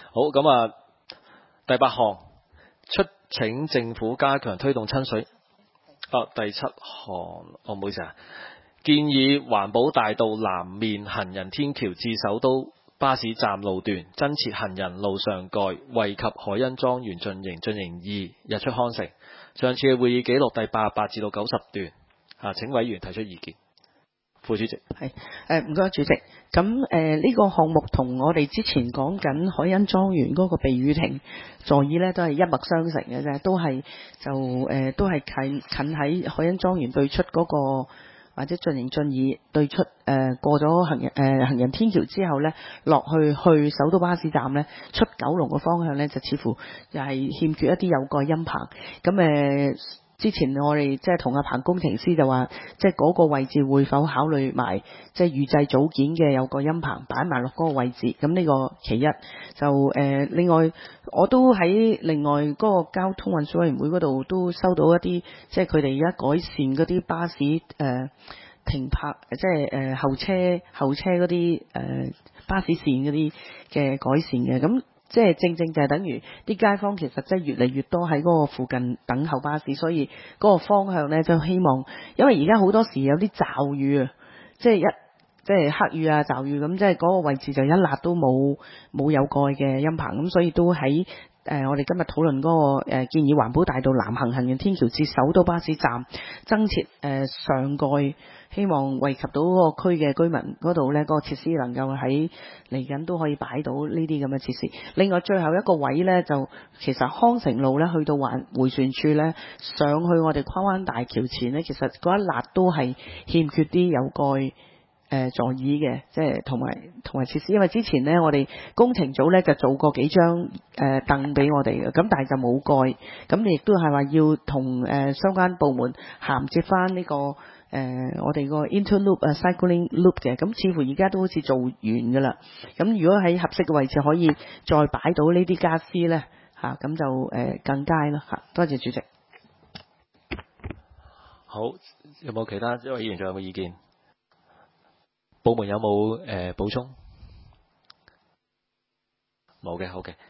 好，咁啊，第8項出請政府加強推動親水。第7項，唔好意思啊，建議環保大道南面行人天橋至首都巴士站路段增設行人路上蓋，惠及海欣莊園進營2日出康城。上次嘅會議記錄第88至到90段，請委員提出意見。副主席係唔該主席。咁呢個項目同我哋之前講緊海欣莊園嗰個避雨亭座椅呢，都係一脈相承嘅啫，都係近喺海欣莊園對出嗰個或者進營進二對出過咗行人天橋之後呢，落去首都巴士站呢，出九龍嘅方向呢，就似乎又係欠缺一啲有蓋音棚。咁之前我哋即係同阿彭工程師就話，即係嗰個位置會否考慮埋即係預製組件嘅有個音棚擺埋落嗰個位置？咁呢個其一。就另外我都喺另外嗰個交通運輸委員會嗰度都收到一啲，即係佢哋而家改善嗰啲巴士停泊，即係後車嗰啲巴士線嗰啲嘅改善嘅。咁即係正就係等於啲街坊其實即係越嚟越多喺嗰個附近等候巴士，所以嗰個方向呢，就希望，因為而家好多時有啲驟雨啊，即係黑雨啊驟雨咁，即係嗰個位置就一辣都冇有蓋嘅音棚，咁所以都喺我哋今日討論嗰個建議環保大道南行人天橋至首都巴士站增設上蓋，希望惠及到嗰個區嘅居民嗰度呢，嗰個設施能夠喺嚟緊都可以擺到呢啲咁嘅設施。另外最後一個位呢，就其實康城路呢，去到迴旋處呢，上去我哋跨灣大橋前呢，其實嗰一辣都係欠缺啲有蓋座椅嘅，即係同埋設施。因為之前呢，我哋工程組呢就做過幾張凳俾我哋嘅，咁但係就冇蓋。咁你亦都係話要同相關部門銜接翻呢個我哋個 interloop cycling loop 嘅。咁似乎而家都好似做完㗎啦。咁如果喺合適嘅位置可以再擺到呢啲傢俬呢，咁就更佳啦嚇。多謝主席。 好，有冇其他一位議員仲有冇意見？部門有冇補充？冇嘅，好嘅。